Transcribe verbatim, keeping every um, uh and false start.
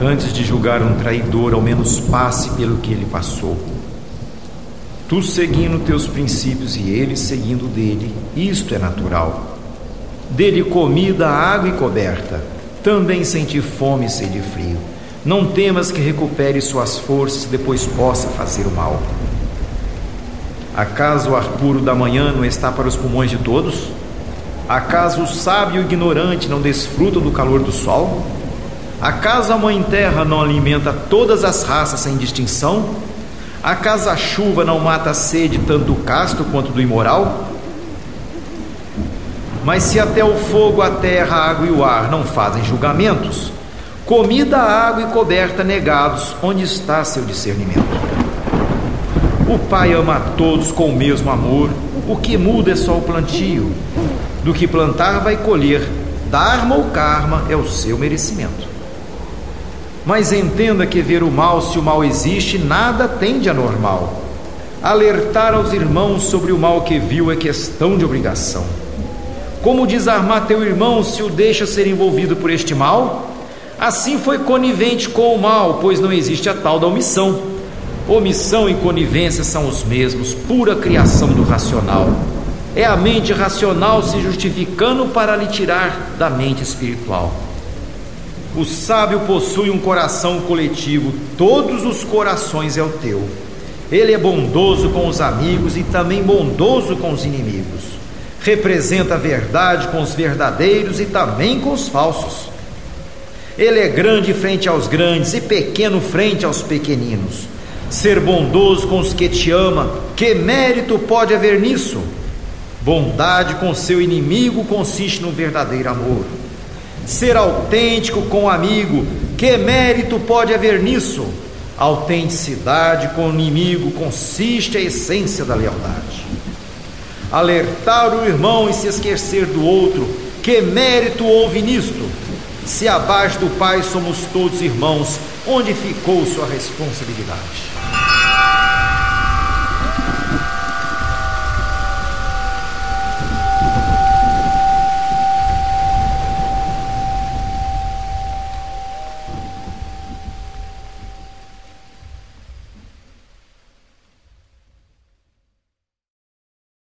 Antes de julgar um traidor, ao menos passe pelo que ele passou. Tu seguindo teus princípios e ele seguindo dele, isto é natural. Dele comida, água e coberta, também senti fome e sede frio. Não temas que recupere suas forças e depois possa fazer o mal. Acaso o ar puro da manhã não está para os pulmões de todos? Acaso o sábio e o ignorante não desfrutam do calor do sol? Acaso a mãe terra não alimenta todas as raças sem distinção? Acaso a chuva não mata a sede tanto do casto quanto do imoral? Mas se até o fogo, a terra, a água e o ar não fazem julgamentos, comida, água e coberta negados, onde está seu discernimento? O Pai ama a todos com o mesmo amor, o que muda é só o plantio. Do que plantar vai colher, dharma ou karma é o seu merecimento. Mas entenda que ver o mal, se o mal existe, nada tem de anormal. Alertar aos irmãos sobre o mal que viu é questão de obrigação. Como desarmar teu irmão se o deixa ser envolvido por este mal? Assim foi conivente com o mal, pois não existe a tal da omissão. Omissão e conivência são os mesmos, pura criação do racional. É a mente racional se justificando para lhe tirar da mente espiritual. O sábio possui um coração coletivo, todos os corações é o teu. Ele é bondoso com os amigos e também bondoso com os inimigos. Representa a verdade com os verdadeiros e também com os falsos. Ele é grande frente aos grandes e pequeno frente aos pequeninos. Ser bondoso com os que te ama, que mérito pode haver nisso? Bondade com seu inimigo consiste no verdadeiro amor. Ser autêntico com o amigo, que mérito pode haver nisso? Autenticidade com o inimigo consiste a essência da lealdade. Alertar o irmão e se esquecer do outro, que mérito houve nisto? Se abaixo do Pai somos todos irmãos, onde ficou sua responsabilidade?